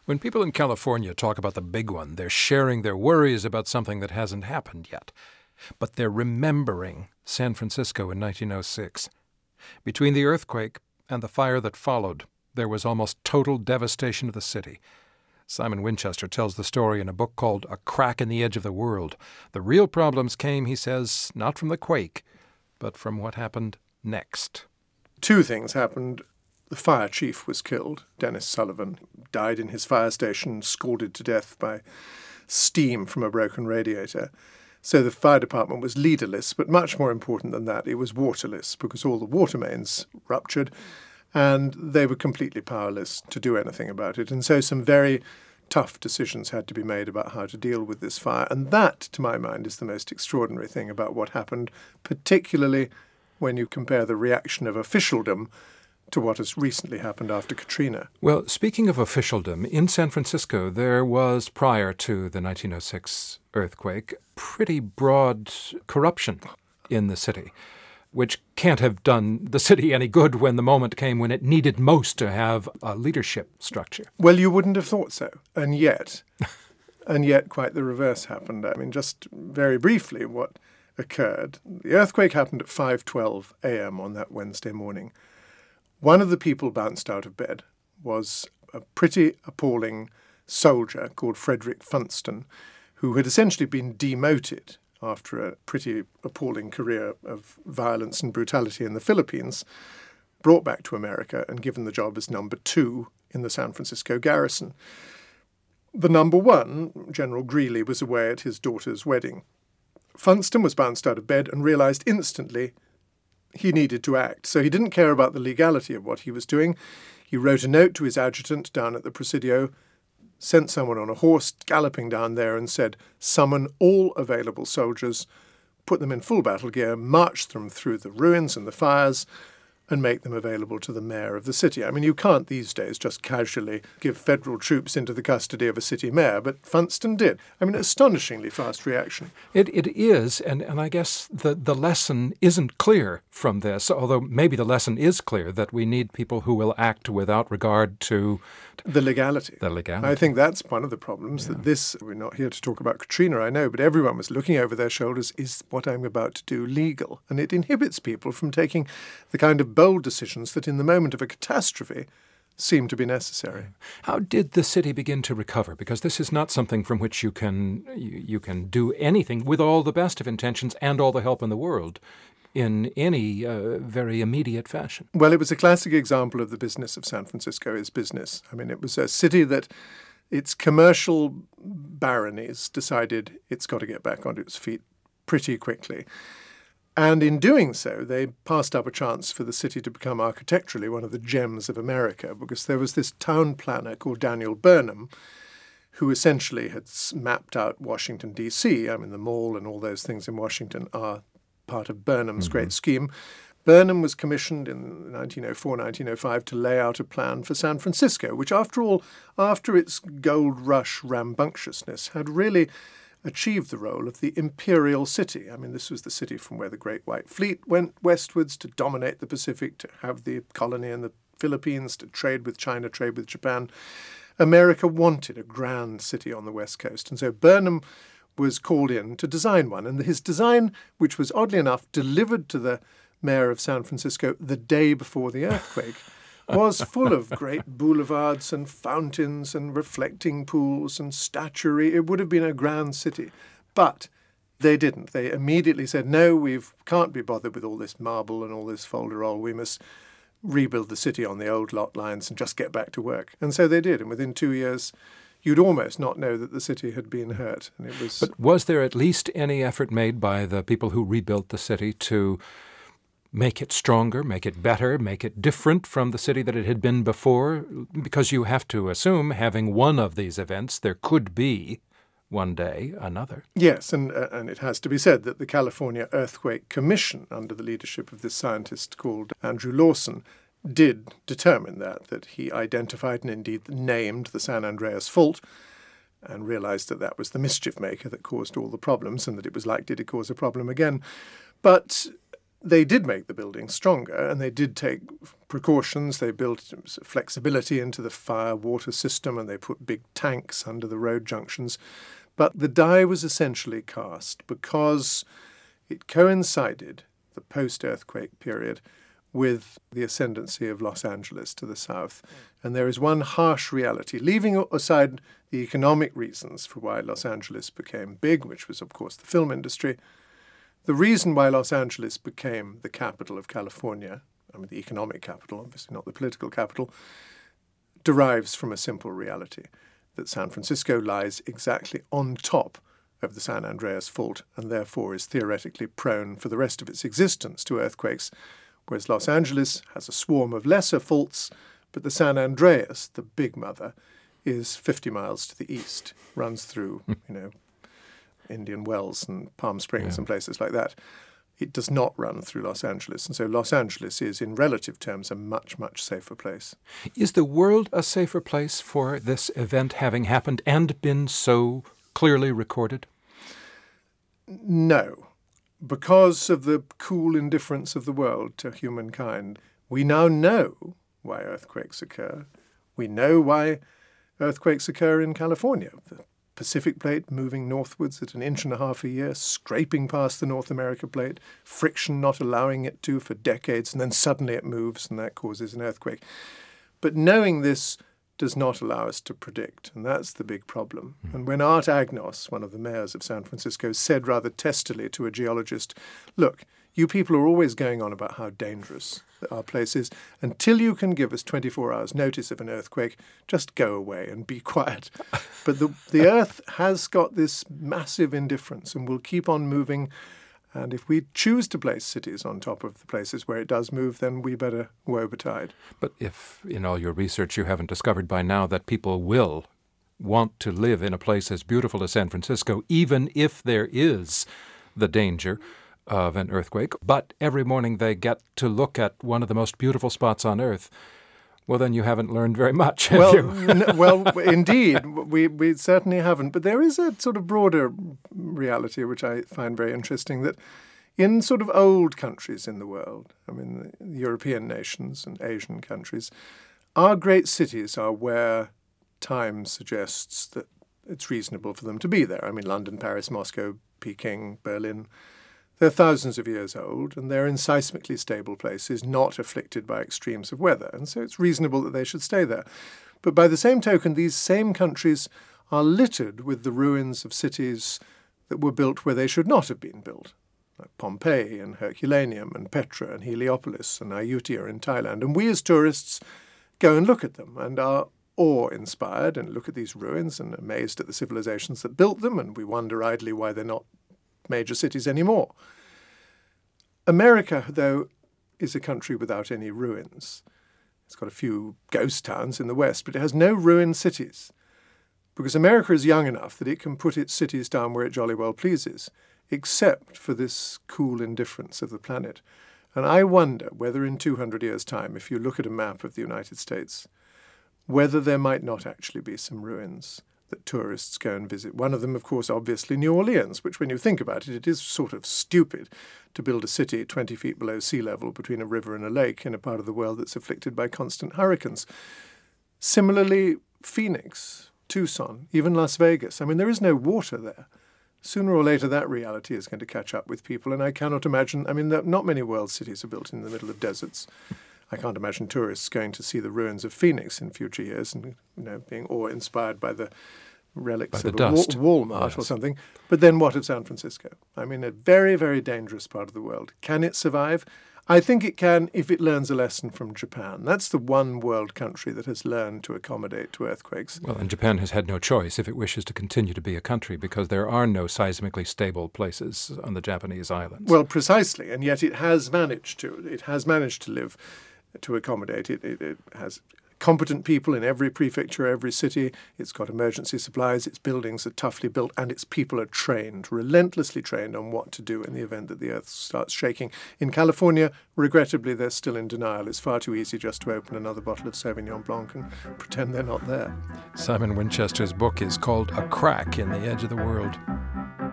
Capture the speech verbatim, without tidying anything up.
When people in California talk about the big one, they're sharing their worries about something that hasn't happened yet. But they're remembering San Francisco in nineteen oh six. Between the earthquake and the fire that followed, there was almost total devastation of the city. Simon Winchester tells the story in a book called A Crack in the Edge of the World. The real problems came, he says, not from the quake, but from what happened next. Two things happened. The fire chief was killed, Dennis Sullivan, died in his fire station, scalded to death by steam from a broken radiator. So the fire department was leaderless, but much more important than that, it was waterless, because all the water mains ruptured, and they were completely powerless to do anything about it. And so some very tough decisions had to be made about how to deal with this fire. And that, to my mind, is the most extraordinary thing about what happened, particularly when you compare the reaction of officialdom to what has recently happened after Katrina. Well, speaking of officialdom, in San Francisco, there was, prior to the nineteen oh six earthquake, pretty broad corruption in the city, which can't have done the city any good when the moment came when it needed most to have a leadership structure. Well, you wouldn't have thought so. And yet, and yet quite the reverse happened. I mean, just very briefly, what occurred. The earthquake happened at five twelve a.m. on that Wednesday morning. One of the people bounced out of bed was a pretty appalling soldier called Frederick Funston, who had essentially been demoted after a pretty appalling career of violence and brutality in the Philippines, brought back to America and given the job as number two in the San Francisco garrison. The number one, General Greeley, was away at his daughter's wedding. Funston was bounced out of bed and realized instantly he needed to act. So he didn't care about the legality of what he was doing. He wrote a note to his adjutant down at the Presidio, sent someone on a horse galloping down there and said, summon all available soldiers, put them in full battle gear, march them through the ruins and the fires, and make them available to the mayor of the city. I mean, you can't these days just casually give federal troops into the custody of a city mayor, but Funston did. I mean, astonishingly fast reaction. It It is, and, and I guess the, the lesson isn't clear from this, although maybe the lesson is clear, that we need people who will act without regard to the legality. The legality. I think that's one of the problems, yeah. that this, we're not here to talk about Katrina, I know, but everyone was looking over their shoulders, is what I'm about to do legal? And it inhibits people from taking the kind of bold decisions that in the moment of a catastrophe seem to be necessary. How did the city begin to recover? Because this is not something from which you can you, you can do anything with all the best of intentions and all the help in the world in any uh, very immediate fashion. Well, it was a classic example of the business of San Francisco is business. I mean, it was a city that its commercial baronies decided it's got to get back onto its feet pretty quickly. And in doing so, they passed up a chance for the city to become architecturally one of the gems of America, because there was this town planner called Daniel Burnham, who essentially had mapped out Washington, D C. I mean, the mall and all those things in Washington are part of Burnham's mm-hmm. great scheme. Burnham was commissioned in nineteen oh four, nineteen oh five to lay out a plan for San Francisco, which, after all, after its gold rush rambunctiousness, had really achieved the role of the imperial city. I mean, this was the city from where the Great White Fleet went westwards to dominate the Pacific, to have the colony in the Philippines, to trade with China, trade with Japan. America wanted a grand city on the West Coast. And so Burnham was called in to design one. And his design, which was oddly enough delivered to the mayor of San Francisco the day before the earthquake, was full of great boulevards and fountains and reflecting pools and statuary. It would have been a grand city. But they didn't. They immediately said, no, we can't be bothered with all this marble and all this folderol. We must rebuild the city on the old lot lines and just get back to work. And so they did. And within two years, you'd almost not know that the city had been hurt. And it was. But was there at least any effort made by the people who rebuilt the city to make it stronger, make it better, make it different from the city that it had been before? Because you have to assume, having one of these events, there could be one day another. Yes, and uh, and it has to be said that the California Earthquake Commission, under the leadership of this scientist called Andrew Lawson, did determine that, that he identified and indeed named the San Andreas Fault and realized that that was the mischief maker that caused all the problems and that it was likely to cause a problem again. But they did make the buildings stronger, and they did take precautions. They built flexibility into the fire water system, and they put big tanks under the road junctions. But the die was essentially cast because it coincided, the post-earthquake period, with the ascendancy of Los Angeles to the south. And there is one harsh reality, leaving aside the economic reasons for why Los Angeles became big, which was, of course, the film industry. The reason why Los Angeles became the capital of California, I mean the economic capital, obviously not the political capital, derives from a simple reality, that San Francisco lies exactly on top of the San Andreas Fault and therefore is theoretically prone for the rest of its existence to earthquakes, whereas Los Angeles has a swarm of lesser faults, but the San Andreas, the big mother, is fifty miles to the east, runs through, you know, Indian Wells and Palm Springs yeah. and places like that. It does not run through Los Angeles. And so Los Angeles is, in relative terms, a much, much safer place. Is the world a safer place for this event having happened and been so clearly recorded? No. Because of the cool indifference of the world to humankind, we now know why earthquakes occur. We know why earthquakes occur in California. The Pacific plate moving northwards at an inch and a half a year, scraping past the North America plate, friction not allowing it to for decades, and then suddenly it moves and that causes an earthquake. But knowing this does not allow us to predict, and that's the big problem. Mm. And when Art Agnos, one of the mayors of San Francisco, said rather testily to a geologist, look, you people are always going on about how dangerous our place is. Until you can give us twenty-four hours notice of an earthquake, just go away and be quiet. But the, the Earth has got this massive indifference and will keep on moving. And if we choose to place cities on top of the places where it does move, then we better woe betide. But if in all your research you haven't discovered by now that people will want to live in a place as beautiful as San Francisco, even if there is the danger of an earthquake, but every morning they get to look at one of the most beautiful spots on Earth, well, then you haven't learned very much, have well, you? n- well, indeed, we, we certainly haven't. But there is a sort of broader reality which I find very interesting, that in sort of old countries in the world, I mean, the European nations and Asian countries, our great cities are where time suggests that it's reasonable for them to be there. I mean, London, Paris, Moscow, Peking, Berlin. They're thousands of years old, and they're in seismically stable places, not afflicted by extremes of weather, and so it's reasonable that they should stay there. But by the same token, these same countries are littered with the ruins of cities that were built where they should not have been built, like Pompeii and Herculaneum and Petra and Heliopolis and Ayutthaya in Thailand. And we as tourists go and look at them and are awe-inspired and look at these ruins and amazed at the civilizations that built them, and we wonder idly why they're not major cities anymore. America, though, is a country without any ruins. It's got a few ghost towns in the west, but it has no ruined cities, because America is young enough that it can put its cities down where it jolly well pleases, except for this cool indifference of the planet. And I wonder whether in two hundred years' time, if you look at a map of the United States, whether there might not actually be some ruins that tourists go and visit. One of them, of course, obviously New Orleans, which when you think about it, it is sort of stupid to build a city twenty feet below sea level between a river and a lake in a part of the world that's afflicted by constant hurricanes. Similarly, Phoenix, Tucson, even Las Vegas. I mean, there is no water there. Sooner or later, that reality is going to catch up with people, and I cannot imagine, I mean, not many world cities are built in the middle of deserts. I can't imagine tourists going to see the ruins of Phoenix in future years and, you know, being awe-inspired by the relics by of the a dust. Wa- Walmart yes. or something. But then what of San Francisco? I mean, a very, very dangerous part of the world. Can it survive? I think it can if it learns a lesson from Japan. That's the one world country that has learned to accommodate to earthquakes. Well, and Japan has had no choice if it wishes to continue to be a country, because there are no seismically stable places on the Japanese islands. Well, precisely, and yet it has managed to. It has managed to live to accommodate it. It, it has competent people in every prefecture, every city. It's got emergency supplies. Its buildings are toughly built, and its people are trained, relentlessly trained on what to do in the event that the earth starts shaking. In California, regrettably, they're still in denial. It's far too easy just to open another bottle of Sauvignon Blanc and pretend they're not there. Simon Winchester's book is called A Crack in the Edge of the World.